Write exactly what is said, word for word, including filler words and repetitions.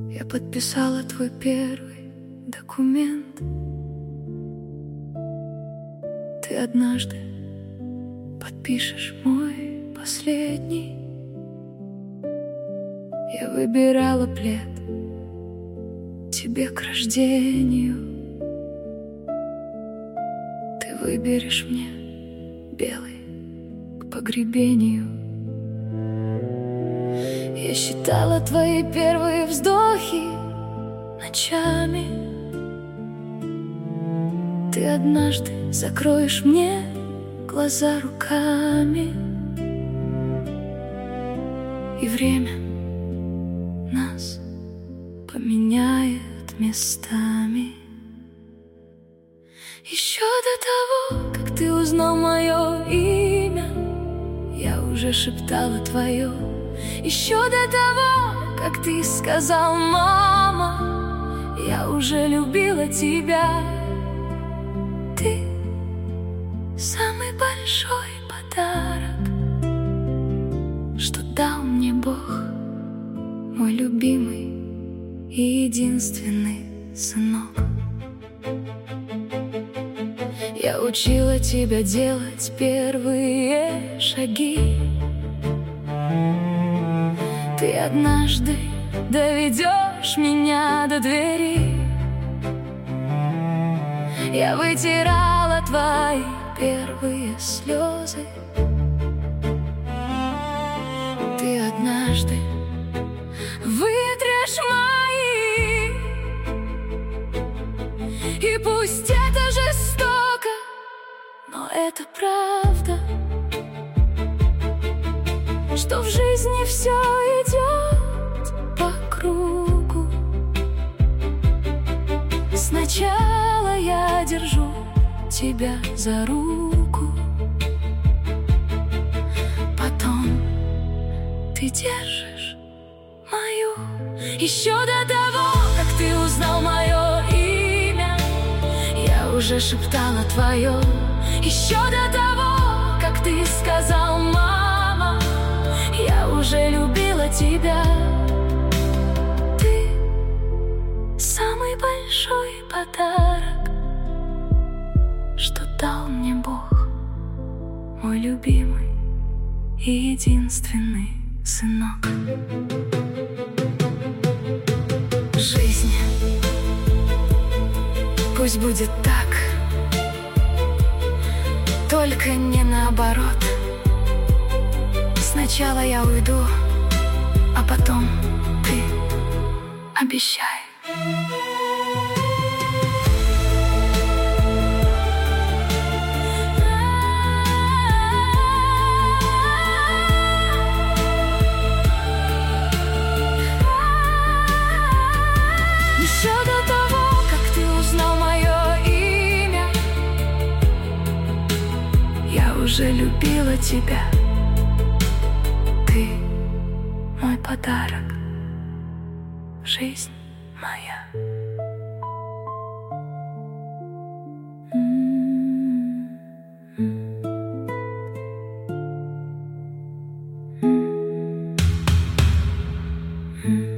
Я подписала твой первый документ. Ты однажды подпишешь мой последний. Я выбирала плед тебе к рождению. Ты выберешь мне белый к погребению. Я считала твои первые вздохи ночами. Ты однажды закроешь мне глаза руками, и время нас поменяет местами. Еще до того, как ты узнал мое имя, я уже шептала твое. Еще до того, как ты сказал «мама», я уже любила тебя. Ты самый большой подарок, что дал мне Бог, мой любимый и единственный сынок. Я учила тебя делать первые шаги. Ты однажды доведешь меня до двери. Я вытирала твои первые слезы. Ты однажды вытрешь мои. И пусть это жестоко, но это правда, что в жизни все идет по кругу. Сначала я держу тебя за руку, потом ты держишь мою. Еще до того, как ты узнал мое имя, я уже шептала твое. Еще до того, как ты сказал «мама», я уже любила тебя. Ты самый большой подарок, что дал мне Бог, мой любимый и единственный сынок. Жизнь пусть будет так, только не наоборот. Сначала я уйду, а потом ты. Обещай. Еще до того, как ты узнал мое имя, я уже любила тебя. Ты мой подарок, жизнь моя. Mm-hmm.